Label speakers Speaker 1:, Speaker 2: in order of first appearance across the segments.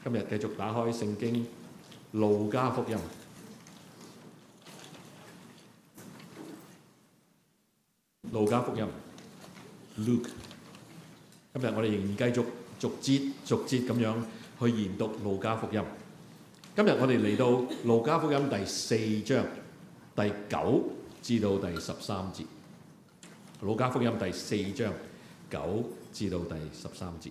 Speaker 1: 今日繼續打開聖經路加福音。路加福音 Luke， 今日我哋仍然繼續逐節咁樣去研讀路加福音。今日我哋嚟到路加福音第4章第9至到第13節。路加福音第4章9至到第13節。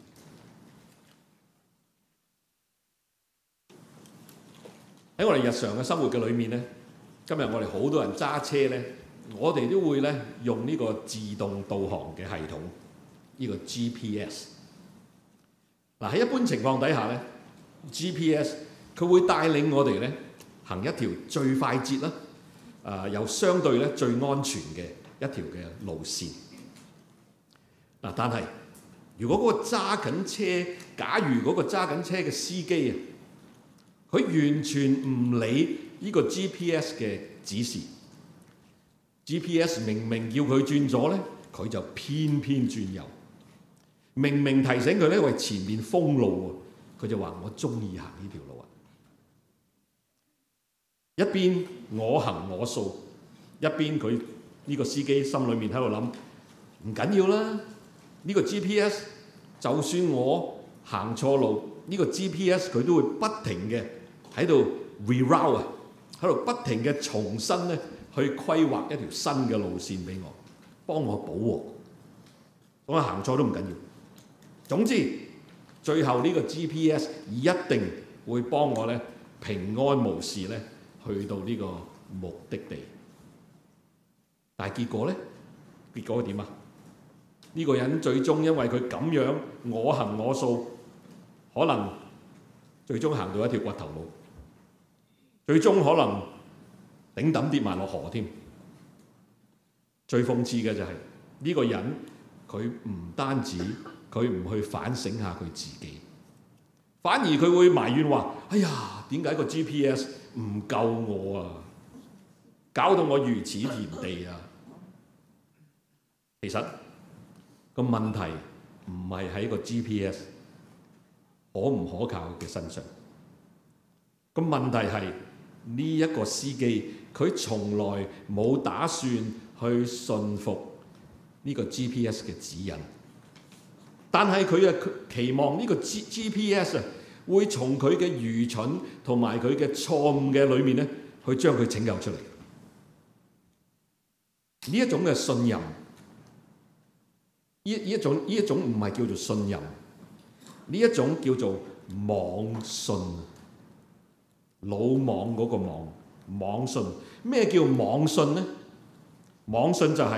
Speaker 1: 喺我哋日常嘅生活嘅裏面咧，今日我哋好多人揸車咧，我哋都會咧用呢個自動導航嘅系統，呢個 GPS。嗱，喺一般情況底下咧 ，GPS 佢會帶領我哋咧行一條最快捷啦，又相對咧最安全嘅一條嘅路線。嗱，但係如果嗰個揸緊車，假如嗰個揸緊車嘅司機啊，佢完全唔理呢個 GPS 嘅指示 ，GPS 明明叫佢轉左咧，佢就偏偏轉右；明明提醒佢咧為前面封路喎，佢就話我中意行呢條路啊！一邊我行我素，一邊佢呢個司機心裏面喺度諗，唔緊要啦，呢個 GPS 就算我行錯路，呢個 GPS 佢都會不停嘅喺度 reroute 啊，喺度不停嘅重新咧去規劃一條新嘅路線俾我，幫我補喎。咁啊行錯都唔緊要。總之，最後呢個 GPS 一定會幫我咧平安無事咧去到呢個目的地。但係結果咧，結果點啊？呢個人最終因為佢咁樣我行我素，可能最終行到一條骨頭路。最終可能頂抌跌埋落河添。最諷刺嘅就係呢個人，佢唔單止佢唔去反省下佢自己，反而佢會埋怨話：哎呀，點解個 GPS 唔救我啊？搞到我如此田地啊！其實個問題唔係喺個 GPS 可唔可靠嘅身上，個問題係呢一個司機，佢從來冇打算去信服呢個 GPS 嘅指引，但係佢期望呢個 GPS 會從佢嘅愚蠢同埋佢嘅錯誤嘅裏面咧，去將佢拯救出嚟。呢一種嘅信任，呢一種唔係叫做信任，呢一種叫做妄信。魯莽嗰個莽，妄信。咩叫妄信呢？妄信就係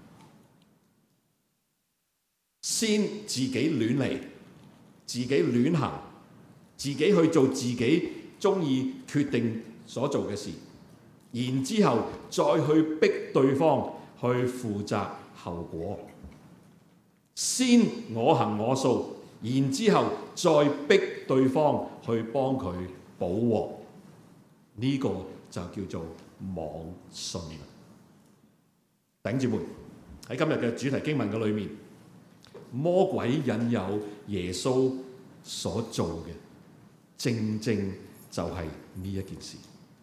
Speaker 1: 先自己亂嚟，自己亂行，自己去做自己中意決定所做嘅事，然之後再去逼對方去負責後果。先我行我素，然之後再逼對方去幫佢補鑊。呢個就叫做妄信。弟兄姊妹，喺今日嘅主題經文嘅裏面，魔鬼引誘耶穌所做嘅，正正就係呢一件事。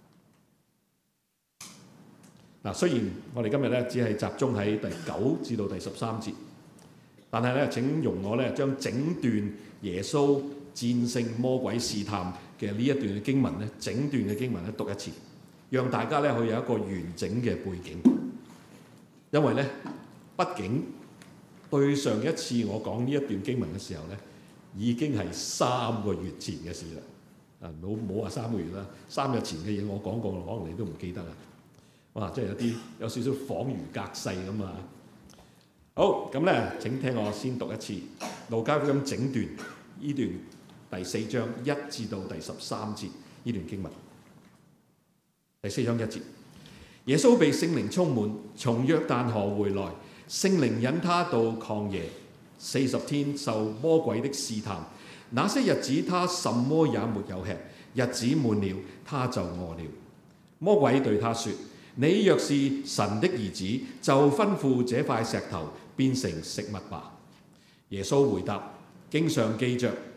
Speaker 1: 嗱，雖然我哋今日咧只係集中喺第9至到第13節，但係咧請容我咧將整段耶穌戰勝魔鬼試探嘅呢一段嘅經文咧，整段嘅經文咧讀一次，讓大家咧去有一個完整嘅背景。因為咧，畢竟對上一次我講呢一段經文嘅時候咧，已經係3個月前嘅事啦。冇話3個月啦，3日前嘅嘢我講過，可能你都唔記得啦。哇，即係有少少恍如隔世咁啊！好，咁咧請聽我先讀一次路加福音整段呢段第4章1至到第13節呢段經文。第4章1節，耶穌被聖靈充滿，從約旦河回來，聖靈引他到曠野，40天受魔鬼的試探。那些日子他什麼也沒有吃，日子滿了，他就餓了。魔鬼對他說：你若是神的兒子，就吩咐這塊石頭變成食物吧。耶穌回答：經上記着，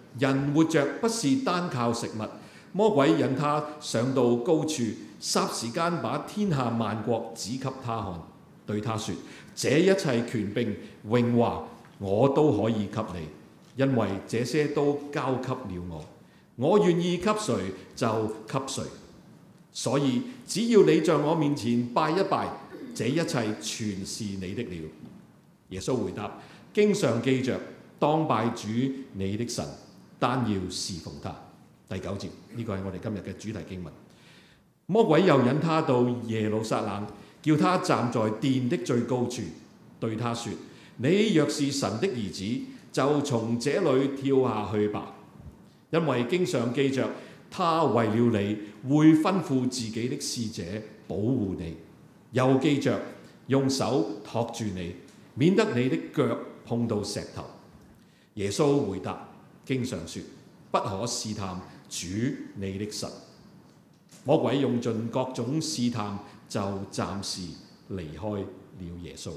Speaker 1: 人活着不是單靠食物。魔鬼引他上到高處，霎時間把天下萬國指給他看，對他說：這一切權柄榮華我都可以給你，因為這些都交給了我。我願意給誰就給誰。所以只要你在我面前拜一拜，這一切全是你的了。耶穌回答：經上記着，當拜主你的神，單要侍奉他。第9節，呢個係我哋今日嘅主題經文。魔鬼又引他到耶路撒冷，叫他站在殿的最高處，對他說：你若是神的兒子，就從這裏跳下去吧，因為經上記着，他為了你會吩咐自己的使者保護你，又記着用手托住你，免得你的腳碰到石頭。耶穌回答：經上說，不可試探主你的神。魔鬼用盡各種試探，就暫時離開了耶穌。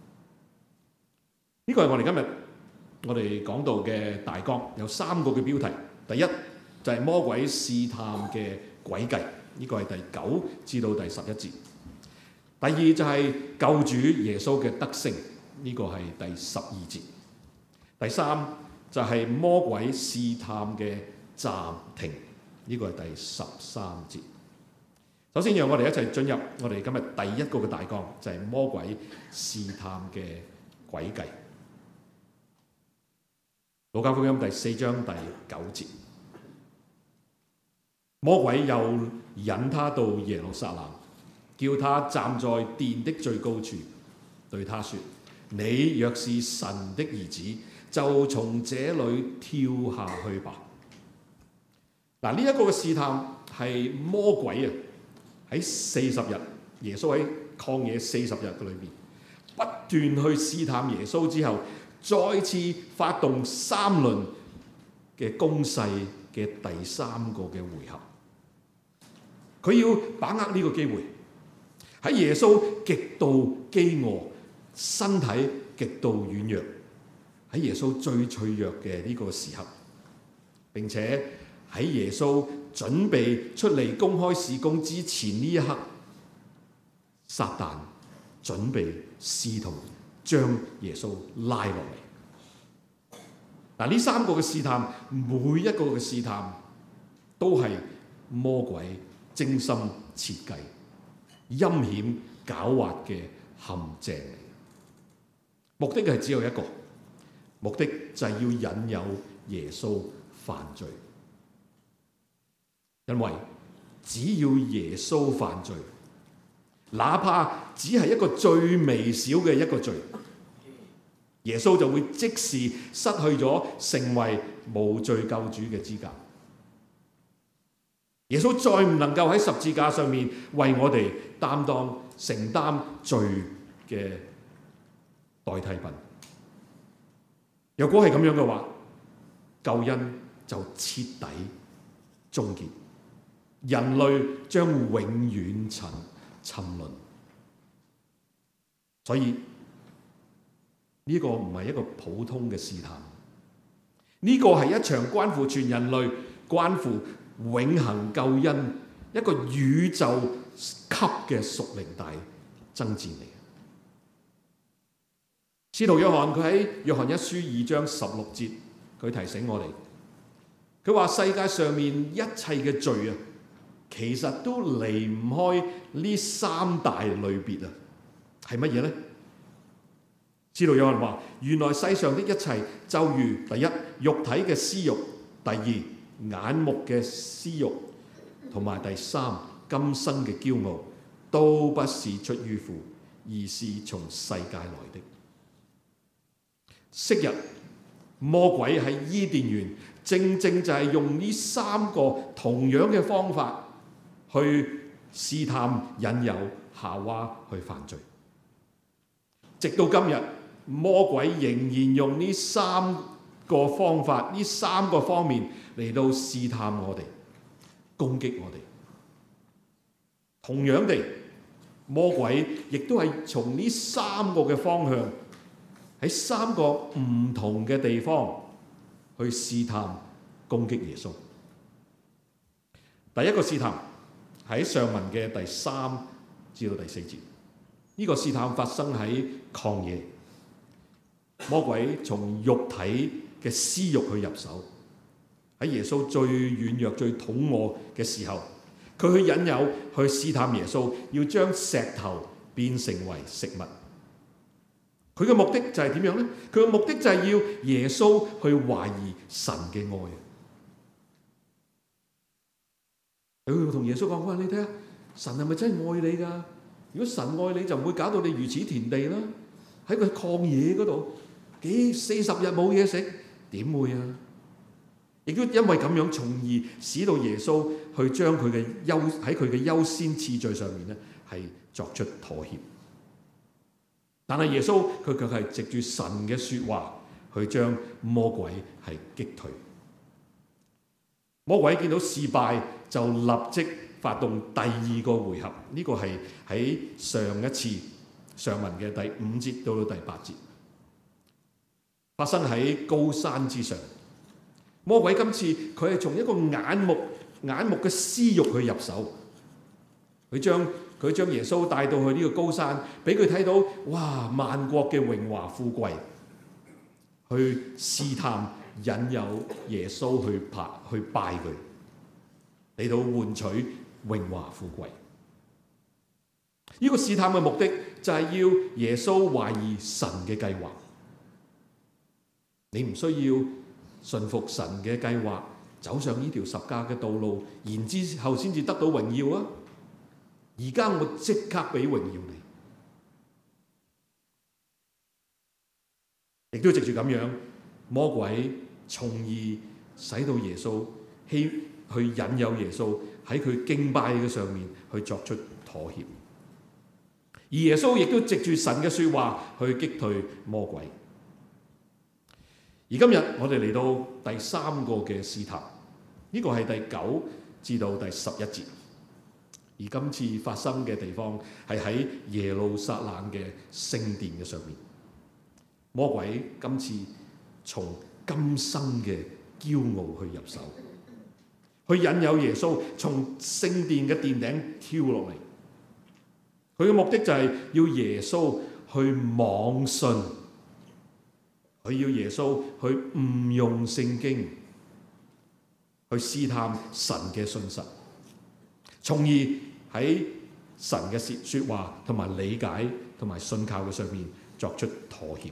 Speaker 1: 呢個係我哋今日我哋講到嘅大綱，有3個嘅標題。第一就係魔鬼試探嘅詭計，呢個係第9至到第11節。第二就係救主耶穌嘅得勝，呢個係第12節。第三就係魔鬼試探嘅暫停，呢個係第13節。首先讓我哋一齊進入我哋今日第一個嘅大綱，就係魔鬼試探嘅詭計。路加福音第4章第9節，魔鬼又引他到耶路撒冷，叫他站在殿的最高處，對他說：你若是神的兒子，就從這裏跳下去吧。嗱，呢一個嘅試探係魔鬼啊，喺40日，耶穌喺曠野40日嘅裏面，不斷去試探耶穌之後，再次發動3輪嘅攻勢嘅第3個嘅回合。佢要把握呢個機會，喺耶穌極度飢餓、身體極度軟弱，喺耶穌最脆弱嘅呢個時刻，並且喺耶穌準備出嚟公開事工之前呢一刻，撒旦準備試圖將耶穌拉落嚟。嗱，呢3個嘅試探，每一個嘅試探都係魔鬼精心設計、陰險狡猾嘅陷阱嚟。目的係只有一個，目的就係要引誘耶穌犯罪。因為只要耶穌犯罪，哪怕只係一個最微小嘅一個罪，耶穌就會即時失去咗成為無罪救主嘅資格。耶穌再唔能夠喺十字架上面為我哋承擔罪嘅代替品。若果係咁樣嘅話，救恩就徹底終結，人類將永遠沉淪。所以呢個唔係一個普通嘅試探，呢個係一場關乎全人類、關乎永恆救恩，一個宇宙級嘅屬靈大爭戰嚟。使徒約翰佢喺約翰一書2章16節，佢提醒我哋，佢話世界上面一切嘅罪啊，其實都離唔開呢3大類別啊，係乜嘢呢？使徒約翰話，原來世上的一切就如第一，肉體嘅私欲；第二，眼目嘅私欲；同埋第三，今生嘅驕傲，都不是出於父，而是從世界來的。昔日魔鬼喺伊甸園，正正就係用呢3個同樣嘅方法去試探、引誘夏娃去犯罪。直到今日，魔鬼仍然用呢3個方法、呢3個方面嚟到試探我哋、攻擊我哋。同樣地，魔鬼亦都係從呢3個嘅方向，喺3個唔同嘅地方去試探攻擊耶穌。第一個試探喺上文嘅第3至到第4節，呢個試探發生喺曠野，魔鬼從肉體嘅私慾去入手，喺耶穌最軟弱、最肚餓嘅時候，佢去引誘、去試探耶穌，要將石頭變成為食物。佢嘅目的就係點樣呢？佢嘅目的就係要耶穌去懷疑神嘅愛。佢同耶穌講：你睇下，神係咪真係愛你㗎？如果神愛你，就唔會搞到你如此田地啦。喺個曠野嗰度40日冇嘢食，點會啊？亦都因為咁樣，從而使到耶穌去將佢嘅喺佢嘅優先次序上面咧，係作出妥協。但係耶穌佢卻係藉住神嘅説話去將魔鬼係擊退。魔鬼見到事敗，就立即發動第2個回合。呢個係喺上一次上文嘅第5節到第8節，發生喺高山之上。魔鬼今次佢係從一個眼目嘅私慾去入手，佢將耶穌帶到去呢個高山，俾佢睇到哇萬國嘅榮華富貴，去試探引誘耶穌去拜佢，嚟到換取榮華富貴。呢個試探嘅目的就係要耶穌懷疑神嘅計劃。你唔需要順服神嘅計劃，走上呢條十架嘅道路，然之後先至得到榮耀啊！而家我即刻俾榮耀你，亦都藉住咁樣，魔鬼從而使到耶穌去引誘耶穌喺佢敬拜嘅上面去作出妥協，而耶穌亦都藉住神嘅說話去擊退魔鬼。而今日我哋嚟到第3個嘅試探，呢個係第9至到第11節。而今次發生嘅地方係喺耶路撒冷嘅聖殿嘅上面。魔鬼今次從今生嘅驕傲去入手，去引誘耶穌從聖殿嘅殿頂跳落嚟。佢嘅目的就係要耶穌去妄信，佢要耶穌去誤用聖經，去試探神嘅信實，從而喺神嘅說話同埋理解同埋信靠嘅上面作出妥協。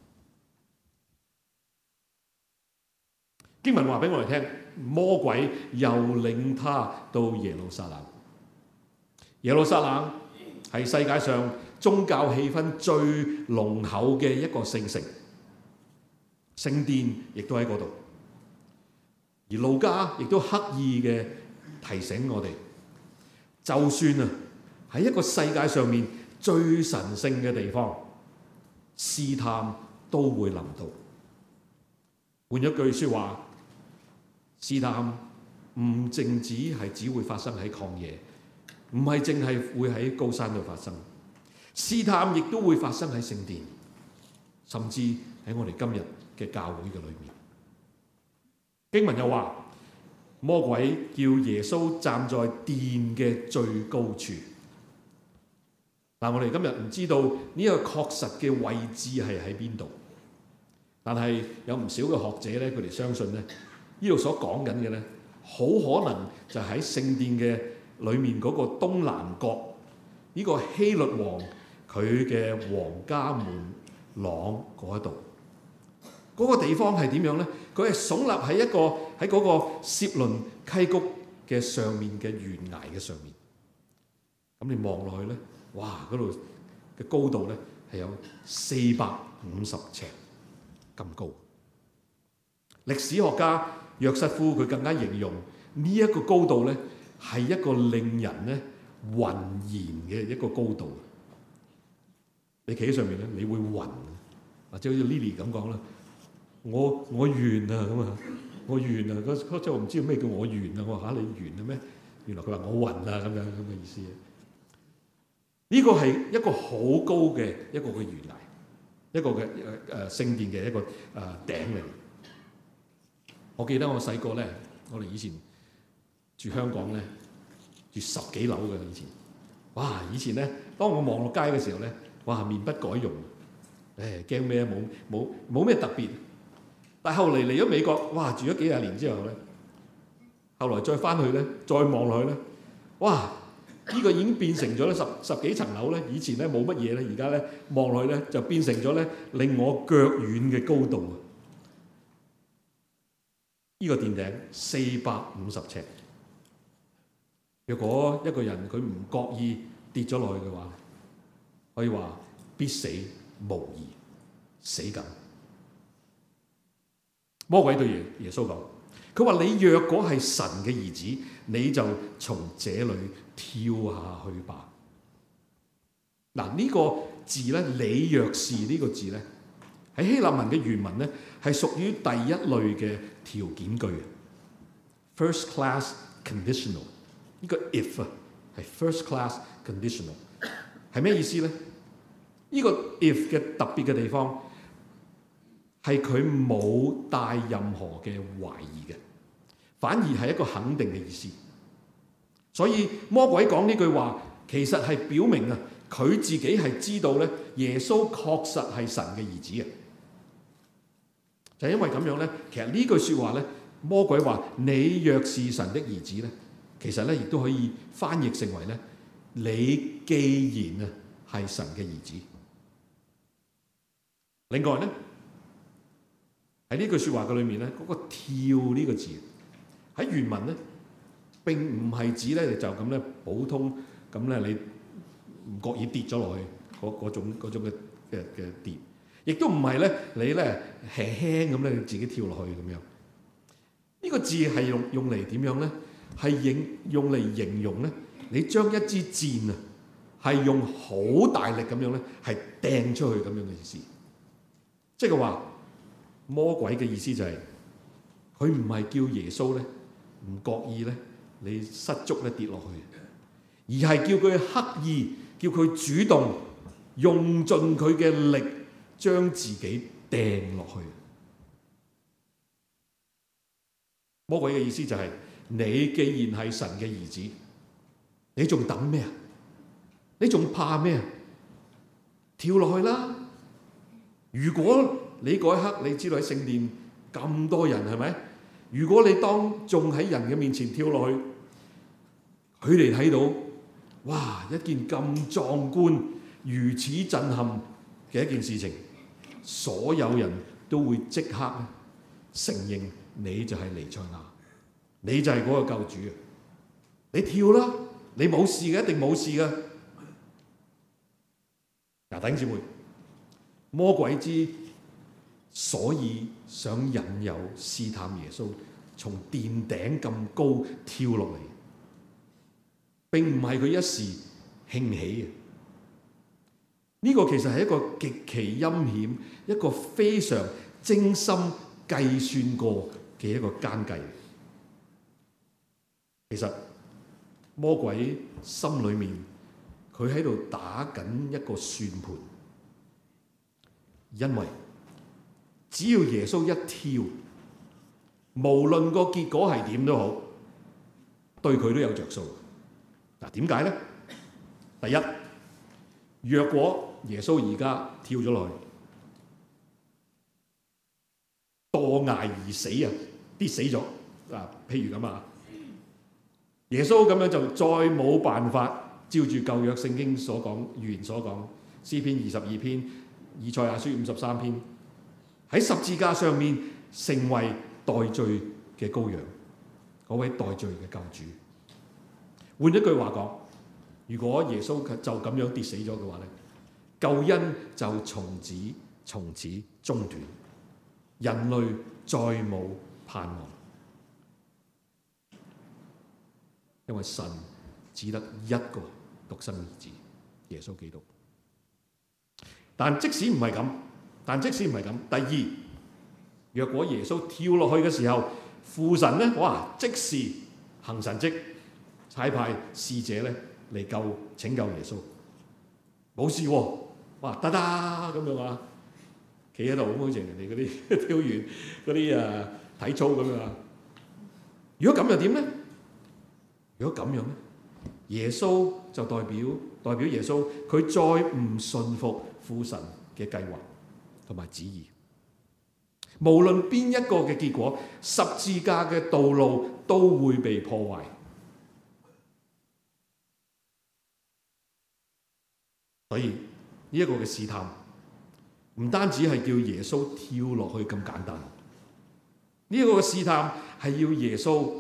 Speaker 1: 經文話俾我哋聽，魔鬼又領他到耶路撒冷。耶路撒冷係世界上宗教氣氛最濃厚嘅一個聖城，聖殿亦都喺嗰度。而路加亦都刻意嘅提醒我哋，就算啊喺一個世界上面最神聖嘅地方，試探都會臨到。換一句說話，試探唔淨止係只會發生喺曠野，唔係淨係會喺高山度發生。試探亦都會發生喺聖殿，甚至喺我哋今日嘅教會嘅裏面。經文又話，魔鬼叫耶穌站在殿嘅最高處。但我哋今日唔知道呢個確實嘅位置係喺邊度，但係有唔少嘅學者咧，佢哋相信咧，呢度所講緊嘅咧，好可能就喺聖殿嘅裏面嗰個東南角呢個希律王佢嘅皇家門廊嗰度。嗰個地方係點樣咧？佢係聳立喺喺嗰個薛倫溪谷嘅上面嘅懸崖嘅上面。咁你望落去咧，哇！嗰度嘅高度咧係有450尺咁高。歷史學家約瑟夫佢更加形容呢一個高度咧係一個令人咧暈然嘅一個高度。你企喺上面咧，你會暈，或者好似 Lily 咁講啦。我完啊咁啊，我完啊！嗰陣我唔知咩叫我完啊，我話嚇你完啦咩？原來佢話我暈啊咁樣咁嘅意思。呢個係一個好高嘅一個嘅懸崖，一個嘅聖殿嘅一個頂嚟。 我記得我細個咧，我哋以前住香港咧，住10幾樓嘅以前。哇！以前咧，當我望落街嘅時候咧，哇，面不改容，驚咩？冇咩特別。但係後嚟嚟咗美國，哇，住咗幾廿年之後咧，後來再翻去咧，再望落去咧，哇！呢個已經變成咗咧十幾層樓咧。以前咧冇乜嘢咧，而家咧望落去咧就變成咗咧令我腳軟嘅高度啊！呢個殿頂450尺，若果一個人佢唔覺意跌咗落去嘅話，可以話必死無疑，死緊。魔鬼對耶穌講，佢話：你若果係神嘅兒子，你就從這裏跳下去吧。嗱，呢個字咧，你若是呢個字咧，喺希臘文嘅原文咧，係屬於第一類嘅條件句 ，first class conditional。呢個 if 啊，係 first class conditional， 係咩意思咧？呢個 if 嘅特別嘅地方係佢冇帶任何嘅懷疑嘅，反而係一個肯定嘅意思。所以魔鬼講呢句話，其實係表明啊，佢自己係知道咧，耶穌確實係神嘅兒子嘅。就係因為咁樣咧，其實呢句説話咧，魔鬼話你若是神的兒子咧，其實咧亦都可以翻譯成為咧，你既然啊係神嘅兒子。另外咧，喺呢句説話嘅裏面咧，嗰個跳呢個字喺原文咧，並唔係指咧就咁咧普通咁咧你唔覺意跌咗落去嗰種嘅跌，亦都唔係咧你咧輕輕咁咧自己跳落去咁樣。呢個字係用嚟點樣咧？係用嚟形容咧，你將一支箭啊係用好大力咁樣咧係掟出去咁樣嘅意思。即係話魔鬼嘅意思就係佢唔係叫耶穌咧唔覺意咧你失足咧跌落去，而係叫佢刻意叫佢主動用盡佢嘅力將自己掟落去。魔鬼嘅意思就係你既然係神嘅兒子，你仲等咩啊？你仲怕咩啊？跳落去啦！如果你嗰一刻你知道喺聖殿咁多人係咪？如果你當眾喺人嘅面前跳落去，佢哋睇到哇一件咁壯觀、如此震撼嘅一件事情，所有人都會即刻承認你就係彌賽亞，你就係嗰個救主啊！你跳啦，你冇事嘅，一定冇事嘅。嗱，弟兄姊妹，魔鬼之所以想引誘試探耶穌從殿頂咁高跳落嚟，並唔係佢一時興起嘅。呢個其實係一個極其陰險、一個非常精心計算過嘅一個奸計。其實魔鬼心裏面佢喺度打緊一個算盤，因為只要耶穌一跳，無論個結果係點都好，對佢都有着數。嗱，點解咧？第一，若果耶穌而家跳咗落去，墮崖而死啊，跌死咗啊，譬如咁啊，耶穌咁樣就再冇辦法照住舊約聖經所講預言所講，詩篇22篇、以賽亞書53篇，喺十字架上面成為代罪嘅羔羊，嗰位代罪嘅救主。換一句話講，如果耶穌就咁樣跌死咗嘅話咧，救恩就從此中斷，人類再冇盼望，因為神只得一個獨生兒子耶穌基督。但即使唔係咁，第二，若果耶穌跳落去嘅時候，父神咧，哇，即時行神蹟，差派使者咧嚟拯救耶穌，冇事喎，哇，得咁樣啊，企喺度好似人哋嗰啲跳完嗰啲體操咁樣。如果咁又點呢？如果咁樣呢，耶穌就代表耶穌，佢再唔順服父神嘅計劃同埋旨意。無論邊一個嘅結果，十字架嘅道路都會被破壞。所以呢一個嘅試探，唔單止係叫耶穌跳落去咁簡單，呢一個嘅試探係要耶穌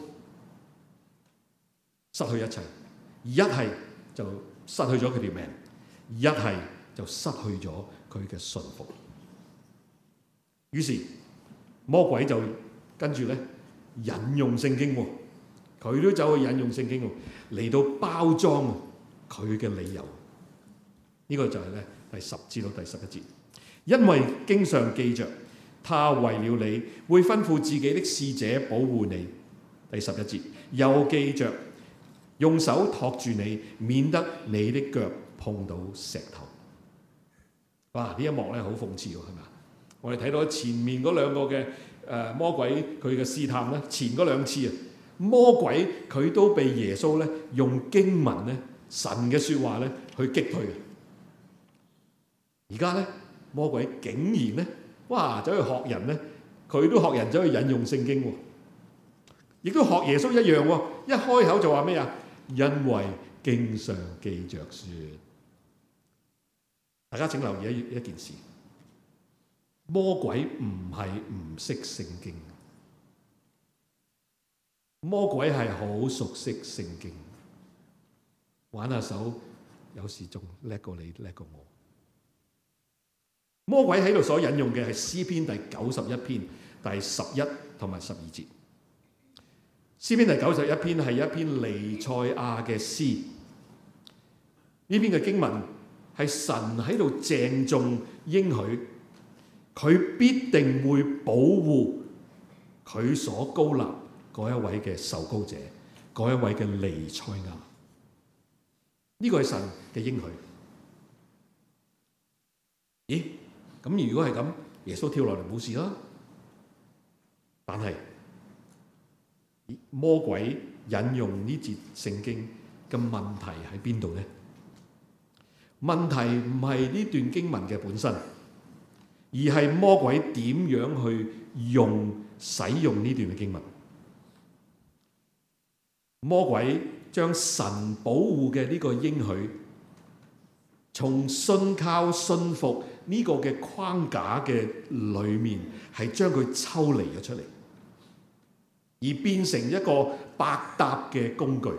Speaker 1: 失去一切，一係就失去咗佢條命，一係就失去咗佢嘅順服。於是魔鬼就跟住咧引用聖經，佢都走去引用聖經嚟到包裝佢嘅理由。呢個就係咧第10至到第11節，因為經上記着，他為了你會吩咐自己的使者保護你。第11節又記着，用手托住你，免得你的腳碰到石頭。哇！呢一幕咧好諷刺喎，係咪啊？我哋睇到前面嗰兩個嘅魔鬼佢嘅試探咧，前嗰兩次啊，魔鬼佢都被耶穌咧用經文咧神嘅説話咧去擊退嘅。而家咧魔鬼竟然咧，哇走去學人咧，佢都學人走去引用聖經喎，亦都學耶穌一樣喎。一開口就話咩啊？因為經上記着說。大家請留意一件事，魔鬼唔係唔識聖經，魔鬼係好熟悉聖經，玩下手有時仲叻過你，叻過我。魔鬼喺度所引用嘅係詩篇第91篇第11同埋12節。詩篇第91篇係一篇彌賽亞嘅詩，呢篇嘅經文係神喺度鄭重應許，佢必定會保護佢所膏立嗰一位嘅受膏者，嗰一位嘅彌賽亞。呢個係神嘅應許。咦？咁如果係咁，耶穌跳落嚟冇事啦。但係魔鬼引用呢節聖經嘅問題喺邊度呢？問題唔係呢段經文嘅本身，而係魔鬼點樣去使用呢段嘅經文。魔鬼將神保護嘅呢個應許，從信靠信服呢個嘅框架嘅裏面，係將佢抽離咗出嚟，而變成一個百搭嘅工具，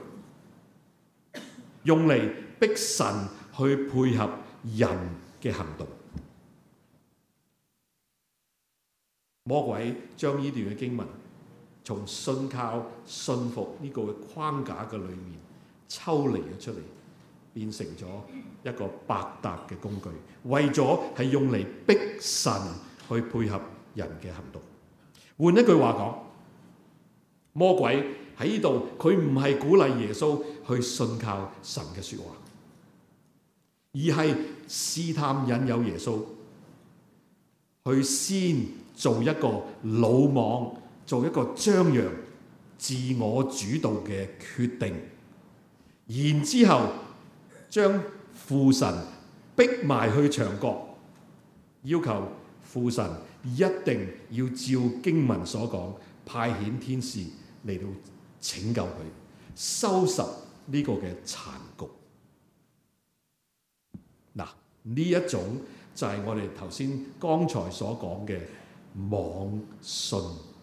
Speaker 1: 用嚟逼神去配合人嘅行動。魔鬼將呢段嘅經文從信靠信服呢個框架嘅裏面抽離咗出嚟，變成咗一個百搭嘅工具，為咗係用嚟逼神去配合人嘅行動。換一句話講，魔鬼喺呢度，佢唔係鼓勵耶穌去信靠神嘅說話，而係試探引誘耶穌去先做一個魯莽，做一個張揚、自我主導嘅決定，然之後將父神逼埋去牆角，要求父神一定要照經文所講，派遣天使嚟到拯救佢，收拾呢個嘅殘局。嗱，呢一種就係我哋頭先剛才所講嘅妄信。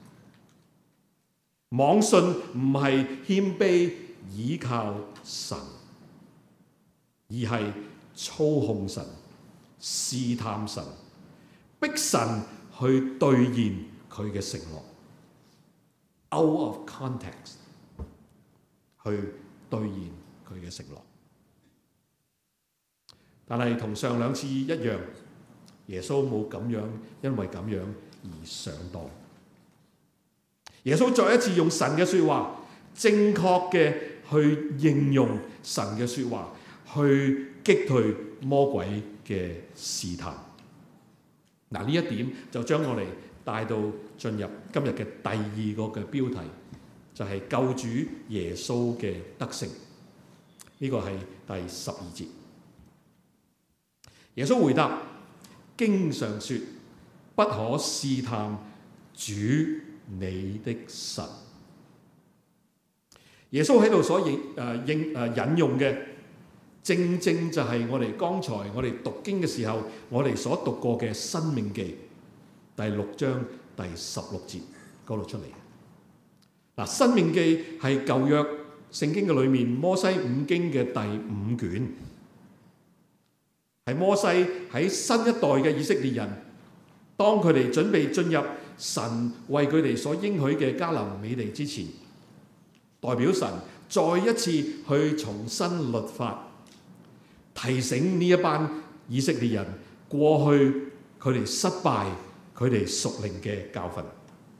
Speaker 1: 妄信唔係謙卑倚靠神，而係操控神、試探神、逼神去兌現佢嘅承諾。Out of context 去兌現佢嘅承諾。但係同上兩次一樣，耶穌冇咁樣，因為咁樣而上當。耶穌再一次用神嘅說話，正確嘅去應用神嘅說話，去擊退魔鬼嘅試探。嗱，呢一點就將我哋帶到進入今日嘅第二個嘅標題，就係救主耶穌嘅得勝。呢個係第12節。耶穌回答：經上說，不可試探主你的神。耶穌喺度所引用嘅，正正就係我哋剛才我哋讀經嘅時候，我哋所讀過嘅《申命記》第6章第16節嗰度出嚟。嗱，《申命記》係舊約聖經嘅裏面摩西五經嘅第5卷，係摩西喺新一代嘅以色列人，當佢哋準備進入神為佢哋所應許嘅迦南美地之前，代表神再一次去重新律法，提醒呢一班以色列人過去佢哋失敗、佢哋屬靈嘅教訓。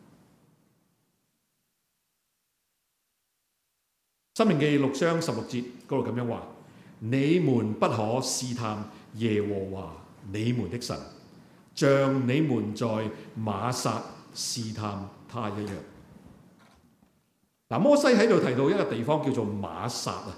Speaker 1: 申命記6章16節嗰度咁樣話：你們不可試探耶和華你們的神，像你們在瑪撒試探他一樣。嗱，摩西喺度提到一個地方叫做瑪撒啊，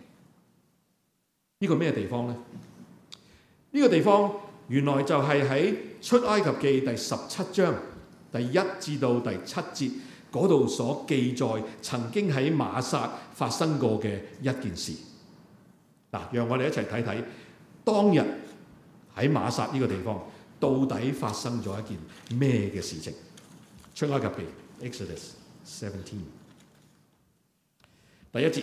Speaker 1: 呢個咩地方呢？呢個地方原來就係喺出埃及記第17章第1至到第7節嗰度所記載曾經喺瑪撒發生過嘅一件事。嗱，讓我哋一齊睇睇當日喺瑪撒呢個地方到底發生咗一件咩嘅事情。出埃及記 Exodus 17第1節，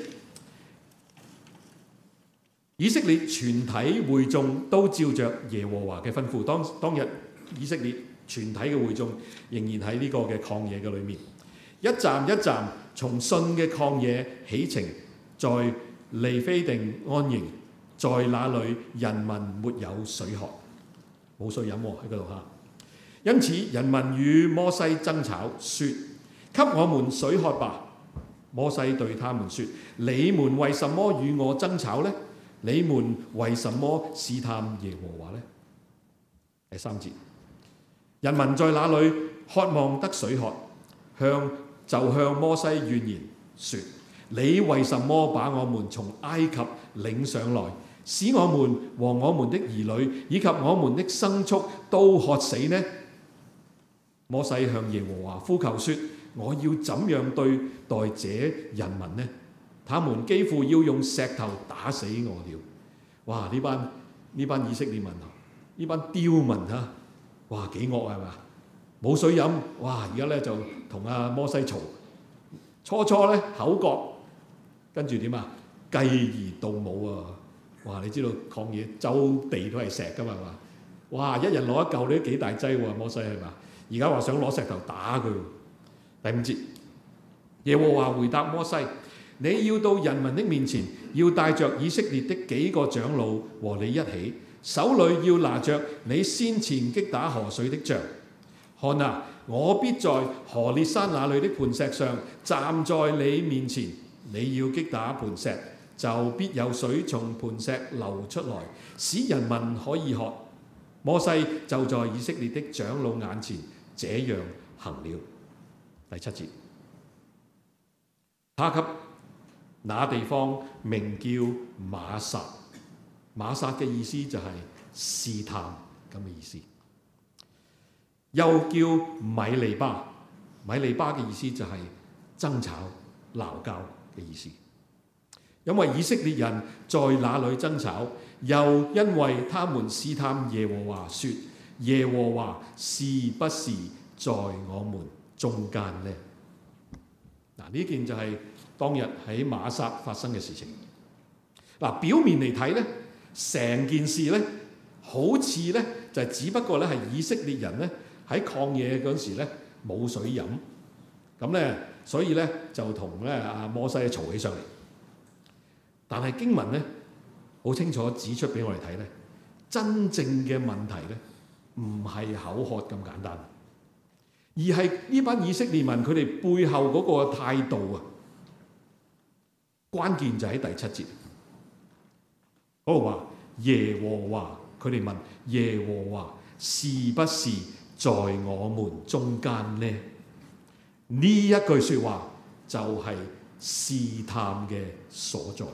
Speaker 1: 以色列全體會眾都照着耶和華嘅吩咐。當日以色列全體嘅會眾仍然喺呢個嘅曠野嘅裏面，一站一站從汛嘅曠野起程，在利非定安營，在那裏人民沒有水喝，冇水飲喎喺嗰度嚇。因此人民與摩西爭吵，說：給我們水喝吧。摩西對他們說：你們為什麼與我爭吵呢？你們為什麼試探耶和華呢？第3節，人民在那裏渴望得水喝，就向摩西怨言，說：你為什麼把我們從埃及領上來，使我們和我們的兒女以及我們的牲畜都渴死呢？摩西向耶和華呼求說：我要怎樣對待這人民呢？他們幾乎要用石頭打死我了。哇！呢班以色列民，呢班刁民啊！哇，幾惡係嘛？冇水飲，哇！而家咧就同阿摩西嘈，初咧口角，跟住點啊？繼而動武啊！哇！你知道曠野周地都係石噶嘛？哇！一人攞一嚿，你都幾大劑喎，摩西係嘛？而家話想攞石頭打佢。第5節，耶和華回答摩西：你要到人民的面前，要帶着以色列的幾個長老和你一起，手裏要拿着你先前擊打河水的杖。看啊，我必在何烈山那裏的磐石上站在你面前，你要擊打磐石，就必有水從磐石流出來，使人民可以喝。摩西就在以色列的長老眼前這樣行了。第7節，他給那地方名叫瑪撒。瑪撒嘅意思就係試探咁嘅意思，又叫米利巴。米利巴嘅意思就係爭吵、鬧交嘅意思。因為以色列人在那裏爭吵，又因為他們試探耶和華，說：耶和華是不是在我們中間呢？嗱，呢件就係當日喺瑪撒發生嘅事情。嗱，表面嚟睇咧，成件事咧，好似咧就係只不過咧係以色列人咧喺曠野嗰陣時咧冇水飲，咁咧所以咧就同咧阿摩西嘈起上嚟。但係經文咧好清楚指出俾我哋睇咧，真正嘅問題咧唔係口渴咁簡單，而係呢班以色列民佢哋背後嗰個態度啊。關鍵就喺第7節嗰度話耶和華，佢哋問耶和華是不是在在我們中間呢？呢一句説話就係試探嘅所在。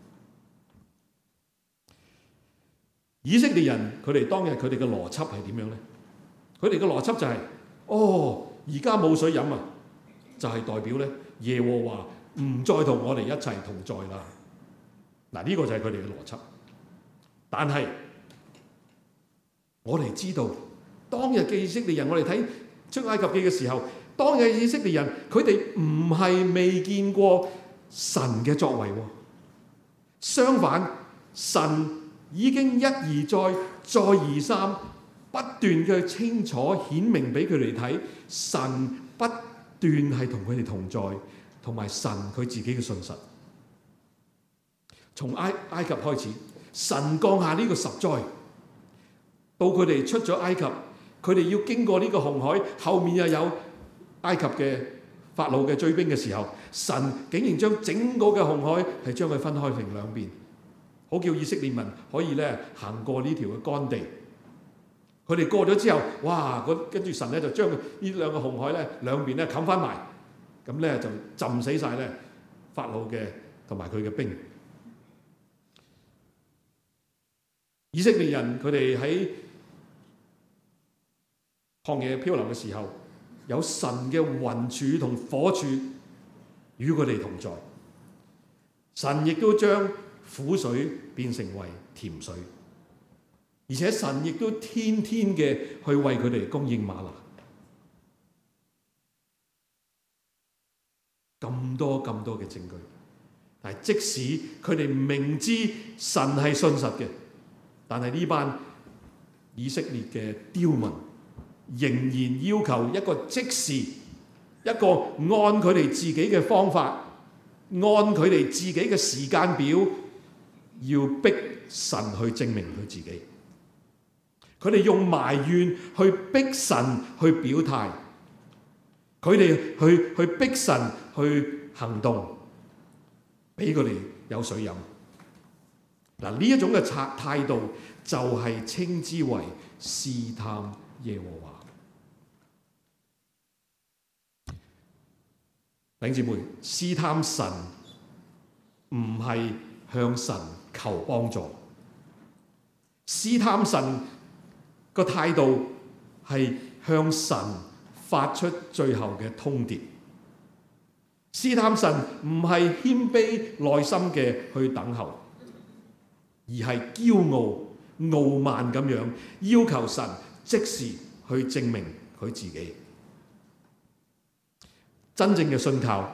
Speaker 1: 以色列人佢哋當日佢哋嘅邏輯係點樣呢？佢哋嘅邏輯就係、而家冇水飲啊，就係代表咧耶和華唔再同我哋一齊同在啦。嗱，呢個就係佢哋嘅邏輯。但係我哋知道當日嘅以色列人，我哋睇出埃及記嘅時候，當日嘅以色列人佢哋唔係未見過神嘅作為，相反神已經一而再、再而三不斷嘅清楚顯明俾佢哋睇，神不斷係同佢哋同在，同埋神佢自己嘅信實。從埃及開始，神降下呢個十災，到佢哋出咗埃及，佢哋要經過呢個紅海，後面又有埃及嘅法老嘅追兵嘅時候，神竟然將整個嘅紅海係將佢分開成兩邊，好叫以色列民可以咧行過呢條嘅乾地。佢哋過咗之後，哇！跟住神咧就將呢兩個紅海咧兩邊咧冚翻埋，咁咧就浸死晒咧法老嘅同埋佢嘅兵。以色列人佢哋喺曠野漂流嘅時候，有神嘅雲柱同火柱與佢哋同在。神亦都將苦水變成為甜水，而且神亦都天天嘅去為佢哋供應嗎哪。咁多嘅證據，但係即使佢哋明知神係信實嘅，但係呢班以色列嘅刁民仍然要求一個即時，一個按佢哋自己嘅方法，按佢哋自己嘅時間表，要逼神去證明佢自己。佢哋用埋怨去逼神去表態，佢哋去逼神去行動，俾佢哋有水飲。嗱，呢一種嘅態度就係稱之為試探耶和華。弟兄姊妹，試探神唔係向神求幫助，試探神個態度係向神發出最後嘅通牒。試探神唔係謙卑耐心嘅去等候，而係驕傲傲慢咁樣要求神即時去證明佢自己。真正嘅信靠，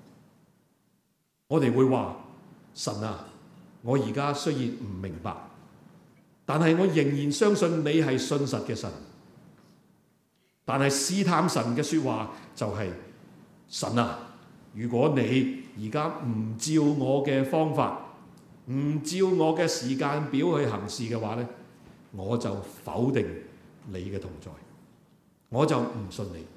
Speaker 1: 我哋會話：神啊，我而家雖然唔明白，但係我仍然相信你係信實嘅神。但係試探神嘅說話就係：神啊，如果你而家唔照我嘅方法，唔照我嘅時間表去行事嘅話咧，我就否定你嘅同在，我就唔信你。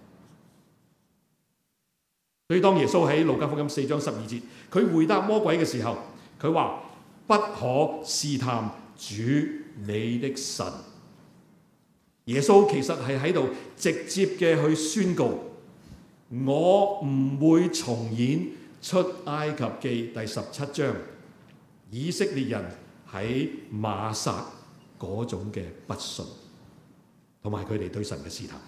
Speaker 1: 所以當耶穌喺路加福音4章12節，佢回答魔鬼嘅時候，佢話：不可試探主你的神。耶穌其實係喺度直接嘅去宣告：我唔會重演出埃及記第17章以色列人喺瑪撒嗰種嘅不信，同埋佢哋對神嘅試探。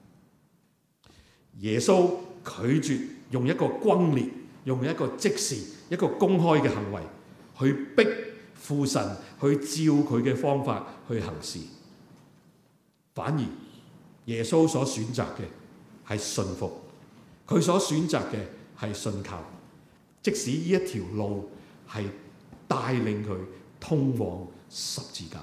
Speaker 1: 耶穌拒絕用一個轟烈、用一個即時、一個公開嘅行為去逼父神去照佢嘅方法去行事，反而耶穌所選擇嘅係信服，佢所選擇嘅係信靠，即使呢一條路係帶領佢通往十字架。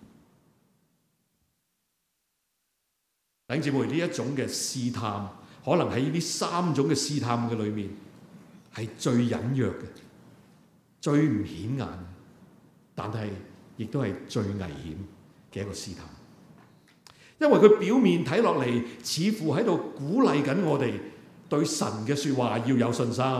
Speaker 1: 弟兄姊妹，呢一種嘅試探，可能喺呢3種嘅試探嘅裏面，係最隱約嘅、最唔顯眼，但係亦都係最危險嘅一個試探。因為佢表面睇落嚟，似乎喺度鼓勵緊我哋對神嘅說話要有信心，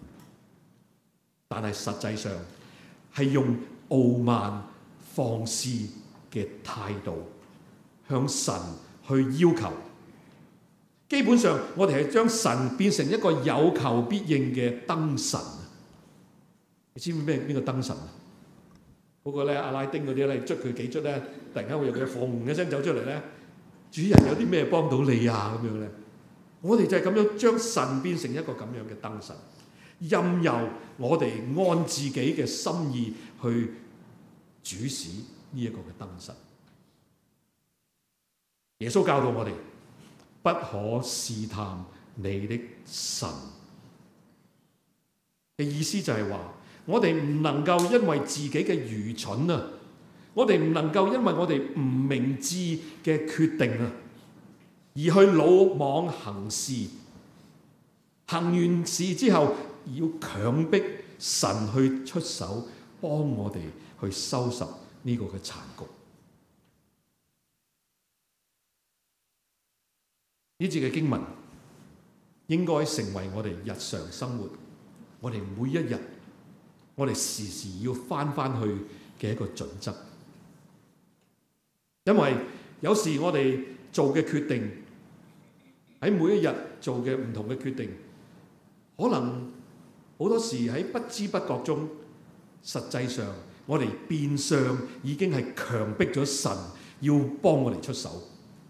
Speaker 1: 但係實際上係用傲慢放肆嘅態度向神去要求。基本上，我哋係將神變成一個有求必應嘅燈神。你知唔知邊個燈神啊？嗰個咧，阿拉丁嗰啲咧，捽佢幾捽咧，突然間會有佢轟一聲走出嚟咧，主人有啲咩幫到你啊？咁樣咧，我哋就係咁樣將神變成一個咁樣嘅燈神，任由我哋按自己嘅心意去主使呢一個嘅燈神。耶穌教導我哋，不可試探你的神嘅意思就係話，我哋唔能夠因為自己嘅愚蠢啊，我哋唔能夠因為我哋唔明智嘅決定啊，而去魯莽行事。行完事之後，要強迫神去出手幫我哋去收拾呢個嘅殘局。呢節嘅經文應該成為我哋日常生活，我哋每一日，我哋時時要翻去嘅一個準則。因為有時我哋做嘅決定，喺每一日做嘅唔同嘅決定，可能好多時喺不知不覺中，實際上我哋變相已經係強迫咗神要幫我哋出手。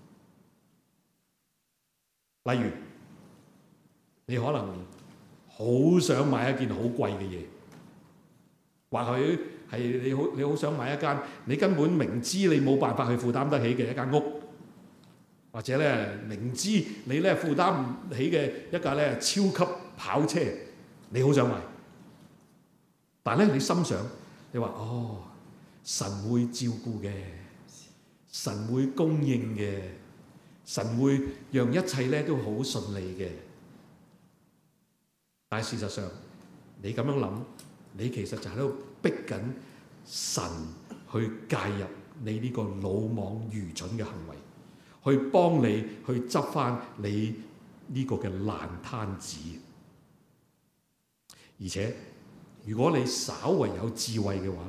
Speaker 1: 例如，你可能好想買一件好貴嘅嘢，或許係你好想買一間你根本明知你冇辦法去負擔得起嘅一間屋，或者咧明知你咧負擔唔起嘅一架咧超級跑車，你好想買，但係咧你心想，你話神會照顧嘅，神會供應嘅。神會讓一切咧都好順利嘅，但係事實上，你咁樣諗，你其實就喺度逼緊神去介入你呢個魯莽愚蠢嘅行為，去幫你去執翻你呢個嘅爛攤子。而且，如果你稍為有智慧嘅話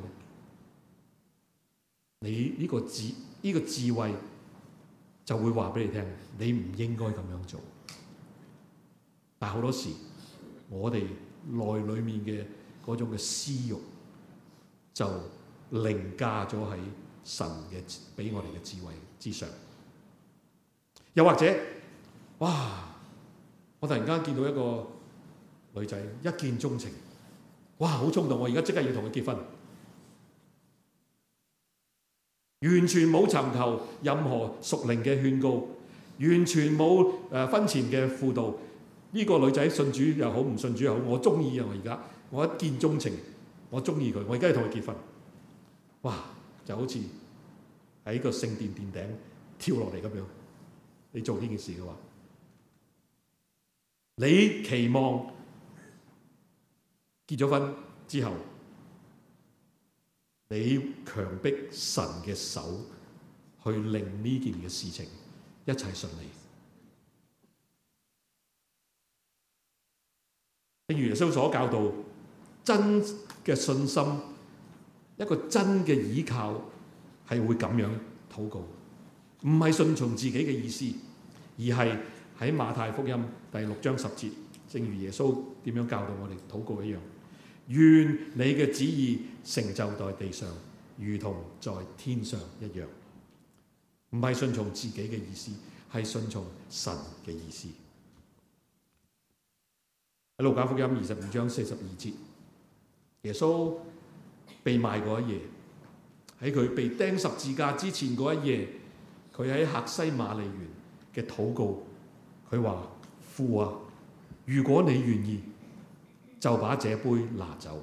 Speaker 1: 咧，你呢個智慧就會話俾你聽，你唔應該咁樣做。但係好多時，我哋內裏面嘅嗰種嘅私慾，就凌駕咗喺神嘅俾我哋嘅智慧之上。又或者，哇！我突然間見到一個女仔一見鍾情，哇！好衝動，我而家即刻要同佢結婚。完全冇尋求任何屬靈嘅勸告，完全冇婚前嘅輔導。呢個女仔信主又好，唔信主又好，我中意啊！我一見鍾情，我中意佢，我而家要同佢結婚。哇！就好似喺個聖殿殿頂跳落嚟咁樣。你做呢件事嘅話，你期望結咗婚之後，你強迫神嘅手去令呢件嘅事情一切順利。正如耶穌所教導，真嘅信心，一個真嘅倚靠係會咁樣禱告，唔係順從自己嘅意思，而係喺馬太福音第6章10節，正如耶穌點樣教導我哋禱告一樣。願你嘅旨意成就在地上，如同在天上一樣。唔係順從自己嘅意思，係順從神嘅意思。喺路加福音22章42節，耶穌被賣嗰一夜，喺佢被釘十字架之前嗰一夜，佢喺客西馬尼園嘅禱告，佢話：父啊，如果你願意，就把這杯拿走，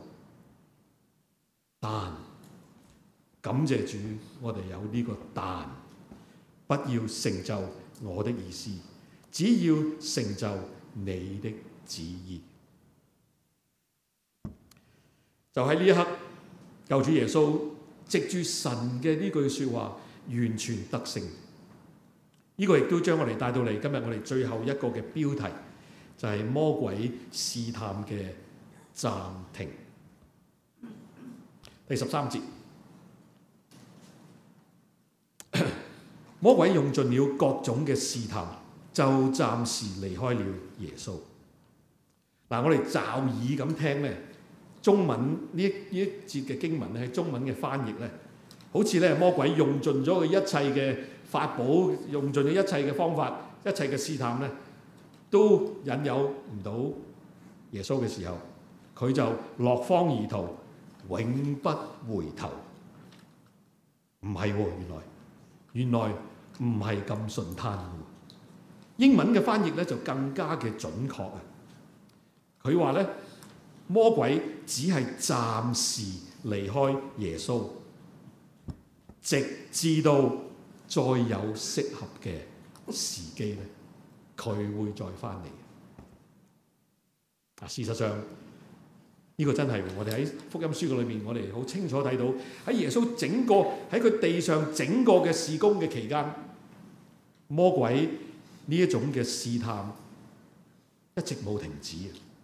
Speaker 1: 但感謝主，我哋有呢個但，不要成就我的意思，只要成就你的旨意。就喺呢一刻，救主耶穌藉住神嘅呢句說話，完全得勝。呢個亦都將我哋帶到嚟今日我哋最後一個嘅標題，就係魔鬼試探嘅暫停。第13節， 魔鬼用盡了各種嘅試探，就暫時離開了耶穌。嗱，我哋驟耳咁聽咧，中文呢一節嘅經文咧，喺中文嘅翻譯咧，好似咧魔鬼用盡咗佢一切嘅法寶，用盡咗一切嘅方法，一切嘅試探咧，都引誘唔到耶穌嘅時候，佢就落荒而逃，永不回頭。唔係喎，原來唔係咁順攤喎。英文嘅翻譯咧就更加嘅準確啊！佢話咧，魔鬼只係暫時離開耶穌，直至到再有適合嘅時機咧，佢會再翻嚟。啊，事實上呢個真係我哋喺福音書嘅裏面，我哋好清楚睇到喺耶穌整個喺佢地上整個嘅事工嘅期間，魔鬼呢一種嘅試探一直冇停止，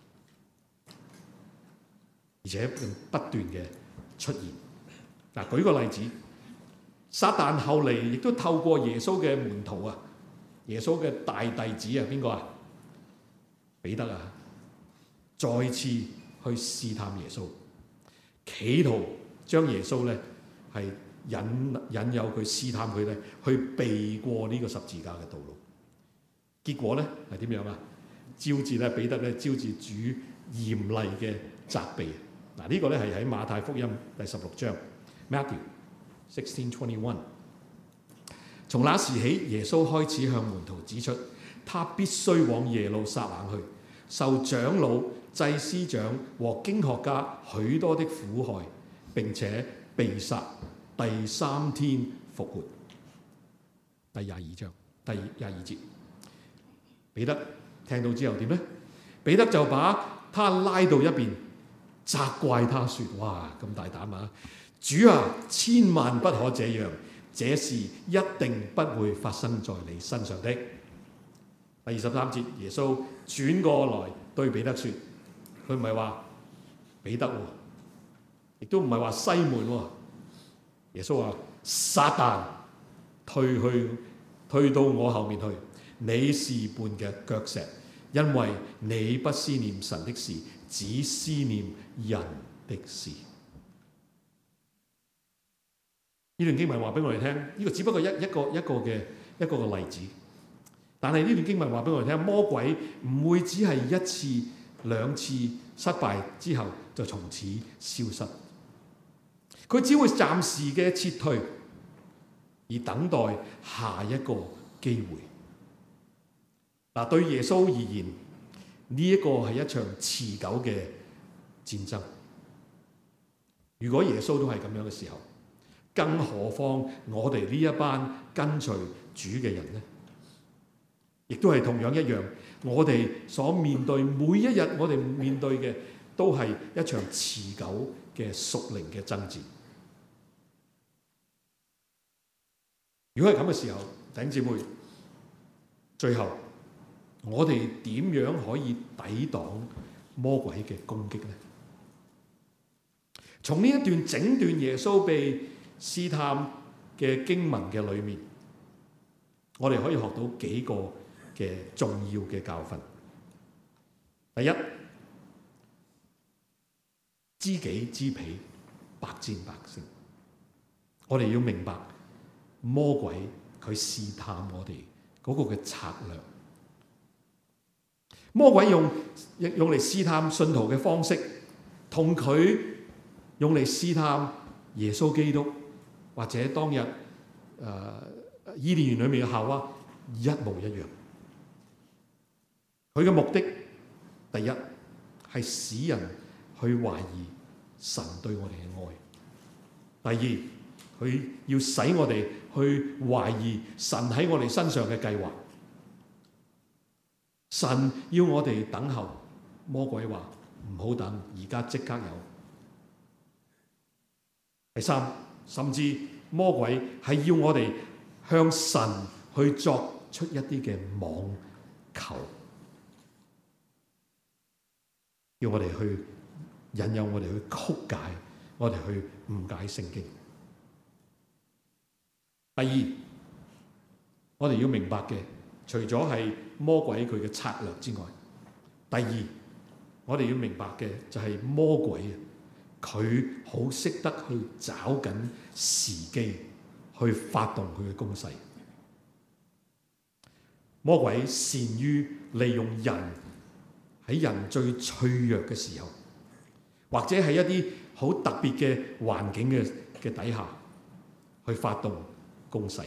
Speaker 1: 而且不斷嘅出現。嗱，舉個例子，撒旦後嚟亦都透過耶穌嘅門徒啊，耶穌嘅大弟子啊，邊個啊？彼得啊，再次去試探耶穌，企圖將耶穌咧係引誘佢試探佢咧，去避過呢個十字架嘅道路。結果咧係點樣啊？招致咧彼得咧招致主嚴厲嘅責備。嗱，呢個咧係喺馬太福音第16章 Matthew 16:21。從那時起，耶穌開始向門徒指出，他必須往耶路撒冷去，受長老、祭司長和經學家許多的苦害，並且被殺，第3天復活。第22章第22節，彼得聽到之後點呢？彼得就把他拉到一邊，責怪他說：哇，咁大膽啊！主啊，千萬不可這樣，這事一定不會發生在你身上的。第23節，耶穌轉過來對彼得說，佢唔係話彼得喎，亦都唔係話西門喎。耶穌話：撒旦，退到我後面去，你是絆嘅腳石，因為你不思念神的事，只思念人的事。呢段經文話俾我哋聽，呢個只不過一個嘅例子。但係呢段經文話俾我哋聽，魔鬼唔會只係一次兩次失敗之後就從此消失，佢只會暫時嘅撤退，而等待下一個機會。嗱，對耶穌而言，呢一個係一場持久嘅戰爭。如果耶穌都係咁樣嘅時候，更何況我哋呢一班跟隨主嘅人呢？亦都係同樣一樣，我哋所面對每一日，我哋面對嘅都係一場持久嘅屬靈嘅爭戰。如果係咁嘅時候，弟兄姊妹，最後我哋點樣可以抵擋魔鬼嘅攻擊呢？從呢一段整段耶穌被試探嘅經文嘅裏面，我哋可以學到幾個嘅重要嘅教訓。第一，知己知彼，百戰百勝。我哋要明白魔鬼佢試探我哋嗰個嘅策略。魔鬼用嚟試探信徒嘅方式，同佢用嚟試探耶穌基督或者當日伊甸園裏面嘅夏娃一模一樣。佢嘅目的，第一係使人去懷疑神對我哋嘅愛；第二，佢要使我哋去懷疑神喺我哋身上嘅計劃。神要我哋等候，魔鬼話唔好等，而家即刻有。第三，甚至魔鬼係要我哋向神去作出一啲嘅妄求，要我哋去引誘我哋去曲解，我哋去誤解聖經。第二， 我哋要明白嘅，除咗係魔鬼佢嘅策略之外，第二，我哋要明白嘅就係魔鬼啊，佢好識得去找緊時機去發動佢嘅攻勢。魔鬼善於利用人喺人最脆弱嘅時候，或者係一啲好特別嘅環境嘅底下，去發動攻勢。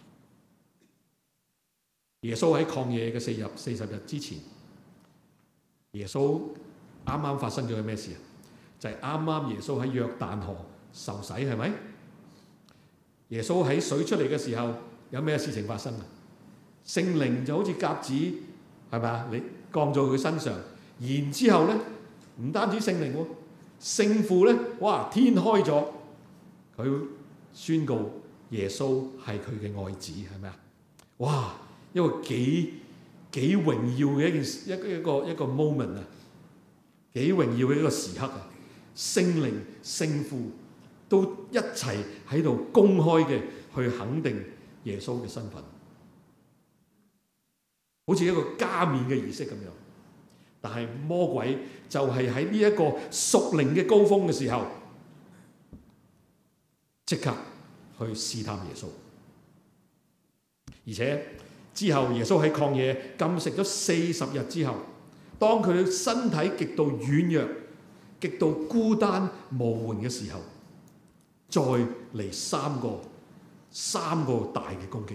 Speaker 1: 耶穌喺曠野嘅40日之前，耶穌啱啱發生咗咩事啊？就係啱啱耶穌喺約旦河受洗，係咪？耶穌喺水出嚟嘅時候，有咩事情發生啊？聖靈就好似鴿子，係咪啊？你降咗佢身上，然之後咧，唔單止聖靈喎，聖父咧，哇，天開咗，佢宣告耶穌係佢嘅愛子，係咪啊？哇！一個幾榮耀嘅一件事，一個 moment 啊，幾榮耀嘅一個時刻啊！聖靈、聖父都一齊喺度公開嘅去肯定耶穌嘅身份，好似一個加冕嘅儀式咁樣。但係魔鬼就係喺呢一個屬靈嘅高峰嘅時候，即刻去試探耶穌，而且之後耶穌喺曠野禁食咗40日之後，當佢身體極度軟弱、極度孤單無援嘅時候，再嚟三個大嘅攻擊。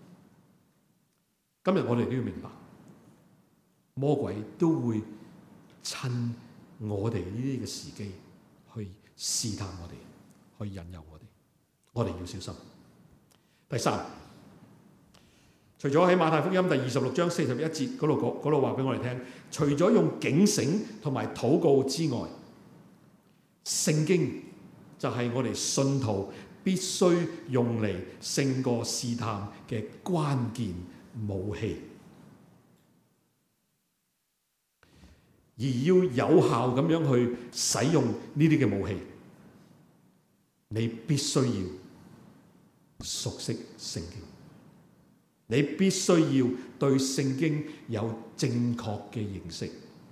Speaker 1: 今日我哋都要明白，魔鬼都會趁我哋呢啲嘅時機去試探我哋，去引誘我哋要小心。第三，除咗喺馬太福音第26章41節嗰度話俾我哋聽，除咗用警醒同埋禱告之外，聖經就係我哋信徒必須用嚟勝過試探嘅關鍵武器，而要有效咁樣去使用呢啲嘅武器，你必須要熟悉聖經。你必須要對聖經有正確嘅認識，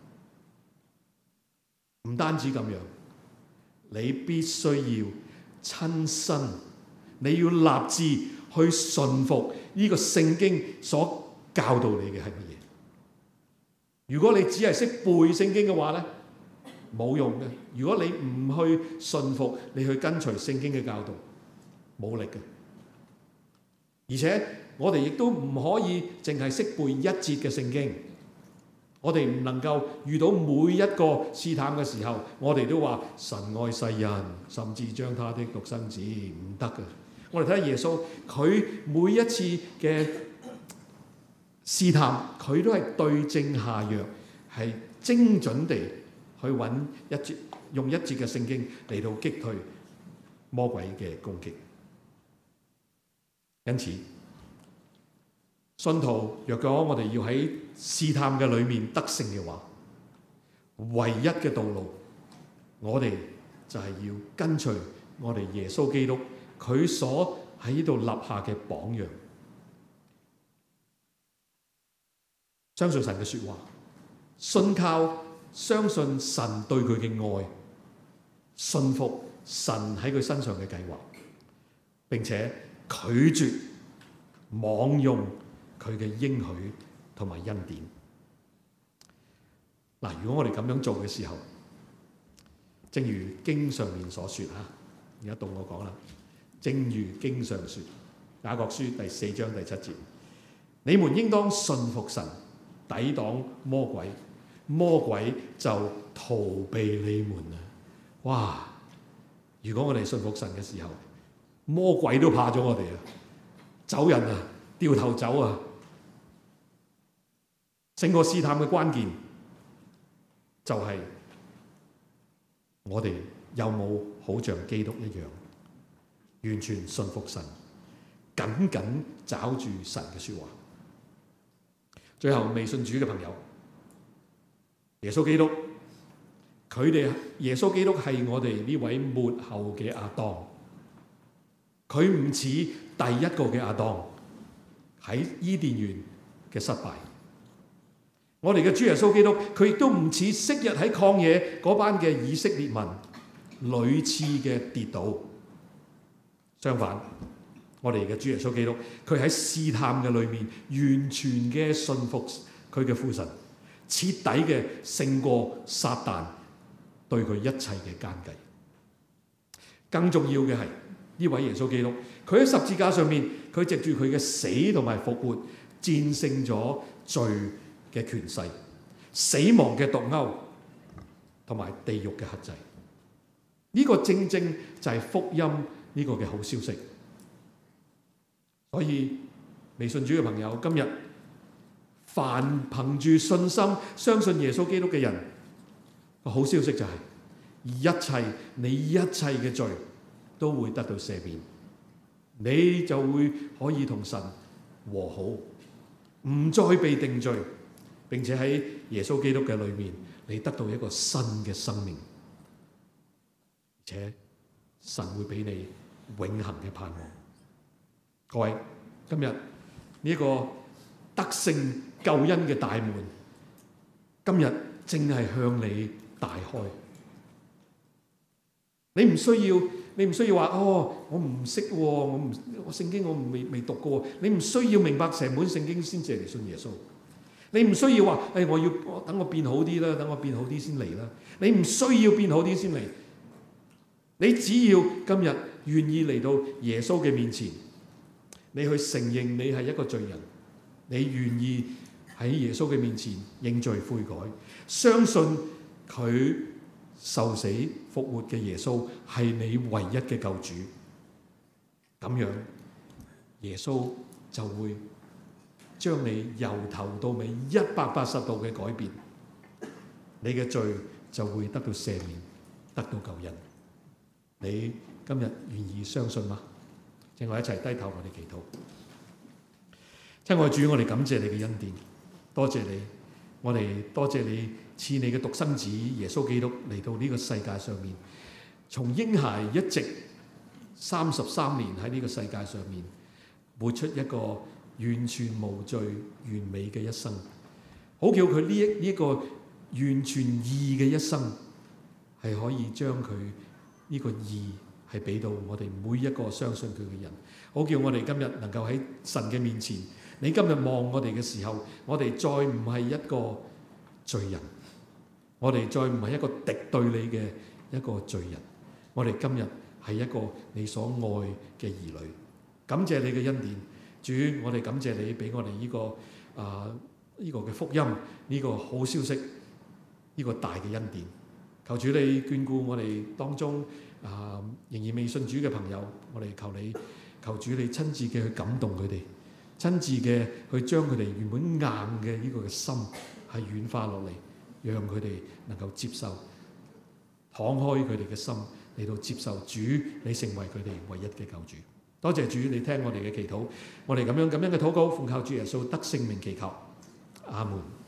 Speaker 1: 唔單止咁樣，你必須要親身，你要立志去順服呢個聖經所教導你嘅係乜嘢。如果你只係識背聖經嘅話咧，冇用嘅。如果你唔去順服，你去跟隨聖經嘅教導，冇力嘅。而且我哋亦都唔可以淨係識背一節嘅聖經，我哋唔能夠遇到每一個試探嘅時候，我哋都話神愛世人，甚至將他的獨生子，唔得嘅。我哋睇下耶穌，佢每一次嘅試探，佢都係對症下藥，係精準地去揾用一節嘅聖經嚟到擊退魔鬼嘅攻擊。因此，信徒若果我哋要喺試探嘅裏面得勝嘅話，唯一嘅道路，我哋就係要跟隨我哋耶穌基督佢所喺呢度立下嘅榜樣，相信神嘅說話，信靠相信神對佢嘅愛，信服神喺佢身上嘅計劃，並且拒絕妄用佢嘅應許同埋恩典。嗱，如果我哋咁樣做嘅時候，正如經上面所說，而家到我講啦。正如經上說，雅各書第4章第7節，你們應當信服神，抵擋魔鬼，魔鬼就逃避你們啊！哇！如果我哋信服神嘅時候，魔鬼都怕咗我哋啊，走人啊，掉頭走啊！勝過試探嘅關鍵就係我哋有冇好像基督一樣，完全信服神，緊緊抓住神嘅說話。最後，未信主嘅朋友，耶穌基督係我哋呢位末後嘅亞當，佢唔似第一個嘅亞當，係喺伊甸園嘅失敗。我哋嘅主耶穌基督，佢亦都唔似昔日喺曠野嗰班嘅以色列民屢次嘅跌倒。相反，我哋嘅主耶穌基督，佢喺試探嘅裏面完全嘅信服佢嘅父神，徹底嘅勝過撒旦對佢一切嘅奸計。更重要嘅係呢位耶穌基督，佢喺十字架上面，佢藉住佢嘅死同埋復活，戰勝咗罪嘅權勢、死亡嘅毒鈎同埋地獄嘅轄制。呢個正正就係福音呢個嘅好消息。所以未信主嘅朋友，今日凡憑住信心相信耶穌基督嘅人，個好消息就係你一切嘅罪都會得到赦免，你就會可以同神和好，唔再被定罪，並且喺耶穌基督嘅裏面，你得到一個新嘅生命，而且神會俾你永恆嘅盼望。各位，今日呢個得勝救恩嘅大門，今日正係向你大開。你唔需要話我唔識喎，我聖經我未讀過。你唔需要明白成本聖經先至嚟信耶穌。你唔需要話我等我變好啲啦，等我變好啲先嚟啦。你唔需要變好啲先嚟。你只要今日願意嚟到耶穌嘅面前，你去承認你係一個罪人，你願意喺耶穌嘅面前認罪悔改，相信佢受死復活嘅耶穌係你唯一嘅救主，咁樣耶穌就會將你由頭到尾180度嘅改變，你嘅罪就會得到赦免，得到救恩。你今日願意相信嗎？請我一齊低頭，我哋祈禱。親愛的主，我哋感謝你嘅恩典，多謝你，我哋多謝你賜你嘅獨生子耶穌基督嚟到呢個世界上面，從嬰孩一直33年喺呢個世界上面活出一個完全無罪完美嘅一生，好叫佢呢個完全義嘅一生係可以將佢呢個義係俾到我哋每一個相信佢嘅人，好叫我哋今日能夠喺神嘅面前，你今日望我哋嘅時候，我哋再唔係一個罪人，我哋再唔係一個敵對你嘅一個罪人，我哋今日係一個你所愛嘅兒女。感謝你嘅恩典，主，我哋感謝你俾我哋呢個嘅福音，呢個好消息，呢個大嘅恩典。求主你眷顧我哋當中仍然未信主嘅朋友，我哋求主你親自嘅去感動佢哋，親自嘅去將佢哋原本硬嘅呢個嘅心係軟化落嚟，讓佢哋能夠接受，敞開佢哋嘅心嚟到接受主，你成為佢哋唯一嘅救主。多謝主，你聽我哋嘅祈禱，我哋咁樣嘅禱告，奉靠主耶穌得聖名祈求，阿門。